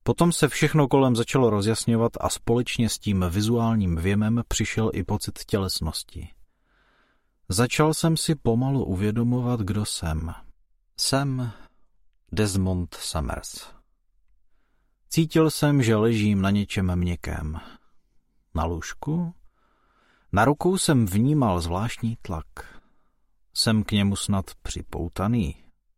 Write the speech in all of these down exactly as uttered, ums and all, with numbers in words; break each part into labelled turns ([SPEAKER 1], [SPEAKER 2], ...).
[SPEAKER 1] Potom se všechno kolem začalo rozjasňovat a společně s tím vizuálním věmem přišel i pocit tělesnosti. Začal jsem si pomalu uvědomovat, kdo jsem. Jsem Desmond Summers. Cítil jsem, že ležím na něčem měkkém. Na lůžku? Na rukou jsem vnímal zvláštní tlak. Jsem k němu snad připoutaný.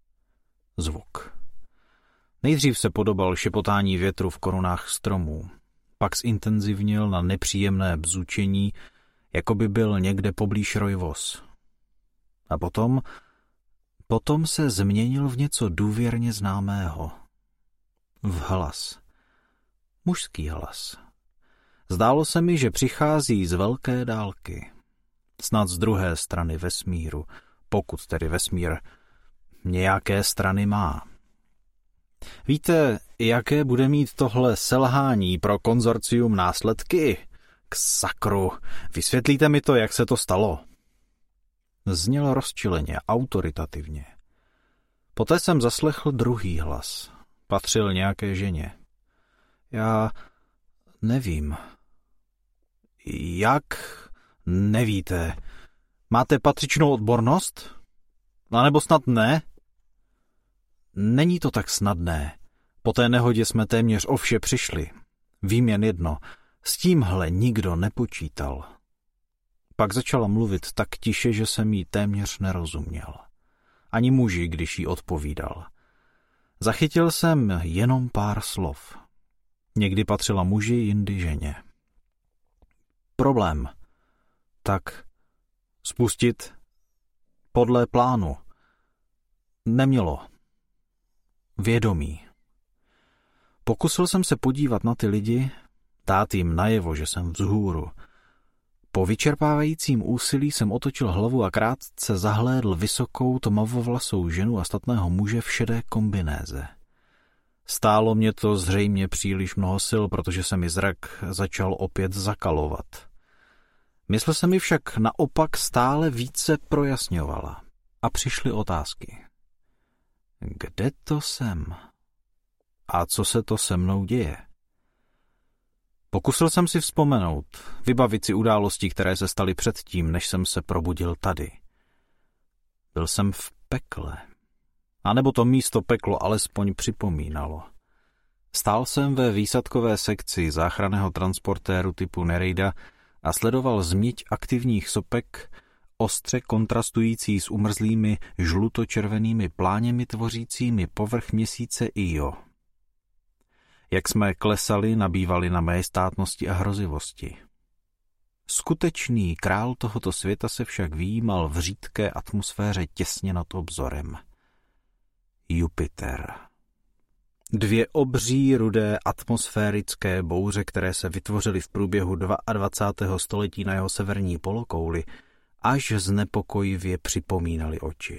[SPEAKER 1] Zvuk. Nejdřív se podobal šepotání větru v korunách stromů, pak zintenzivnil na nepříjemné bzučení, jako by byl někde poblíž rojvos. A potom, potom se změnil v něco důvěrně známého. V hlas. Mužský hlas. Zdálo se mi, že přichází z velké dálky. Snad z druhé strany vesmíru, pokud tedy vesmír nějaké strany má. Víte, jaké bude mít tohle selhání pro konzorcium následky? K sakru, vysvětlíte mi to, jak se to stalo. Zněl rozčileně, autoritativně. Poté jsem zaslechl druhý hlas. Patřil nějaké ženě. Já nevím. Jak nevíte? Máte patřičnou odbornost? A nebo snad ne? Není to tak snadné. Po té nehodě jsme téměř o vše přišli. Vím jen jedno. S tímhle nikdo nepočítal. Pak začala mluvit tak tiše, že jsem jí téměř nerozuměl. Ani muži, když jí odpovídal. Zachytil jsem jenom pár slov. Někdy patřila muži, jindy ženě. Problém. Tak spustit podle plánu. Nemělo. Vědomí. Pokusil jsem se podívat na ty lidi, dát jim najevo, že jsem vzhůru. Po vyčerpávajícím úsilí jsem otočil hlavu a krátce zahlédl vysokou tmavovlasou ženu a statného muže v šedé kombinéze. Stálo mě to zřejmě příliš mnoho sil, protože se mi zrak začal opět zakalovat. Mysl se mi však naopak stále více projasňovala a přišly otázky. Kde to jsem? A co se to se mnou děje? Pokusil jsem si vzpomenout, vybavit si události, které se staly předtím, než jsem se probudil tady. Byl jsem v pekle. A nebo to místo peklo alespoň připomínalo. Stál jsem ve výsadkové sekci záchranného transportéru typu Nereida a sledoval změť aktivních sopek, ostře kontrastující s umrzlými žlutočervenými pláněmi tvořícími povrch měsíce Io. Jak jsme klesali, nabývali na majestátnosti a hrozivosti. Skutečný král tohoto světa se však vyjímal v řídké atmosféře těsně nad obzorem. Jupiter. Dvě obří rudé atmosférické bouře, které se vytvořily v průběhu dvacátého druhého století na jeho severní polokouli, až znepokojivě připomínaly oči.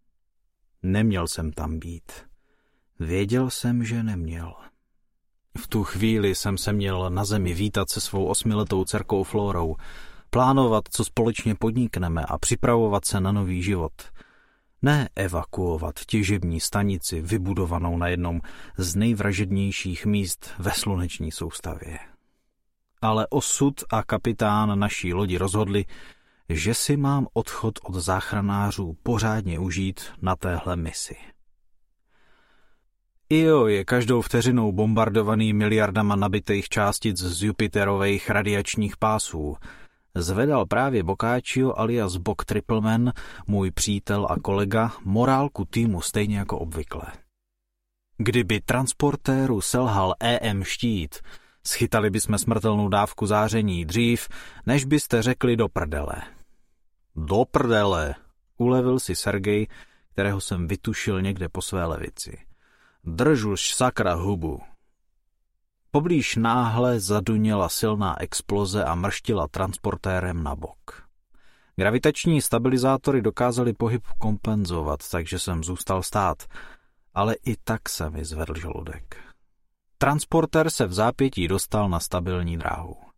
[SPEAKER 1] Neměl jsem tam být. Věděl jsem, že neměl. V tu chvíli jsem se měl na zemi vítat se svou osmiletou dcerkou Florou, plánovat, co společně podnikneme a připravovat se na nový život. Ne evakuovat těžební stanici vybudovanou na jednom z nejvražednějších míst ve sluneční soustavě. Ale osud a kapitán naší lodi rozhodli, že si mám odchod od záchranářů pořádně užít na téhle misi. Io je každou vteřinou bombardovaný miliardama nabitých částic z Jupiterových radiačních pásů. Zvedal právě Boccaccio alias Bock Trippleman, můj přítel a kolega, morálku týmu stejně jako obvykle. Kdyby transportéru selhal E M štít, schytali bychom smrtelnou dávku záření dřív, než byste řekli do prdele. Do prdele, ulevil si Sergej, kterého jsem vytušil někde po své levici. Drž už sakra hubu. Poblíž náhle zaduněla silná exploze a mrštila transportérem na bok. Gravitační stabilizátory dokázaly pohyb kompenzovat, takže jsem zůstal stát, ale i tak se mi zvedl žaludek. Transportér se v zápětí dostal na stabilní dráhu.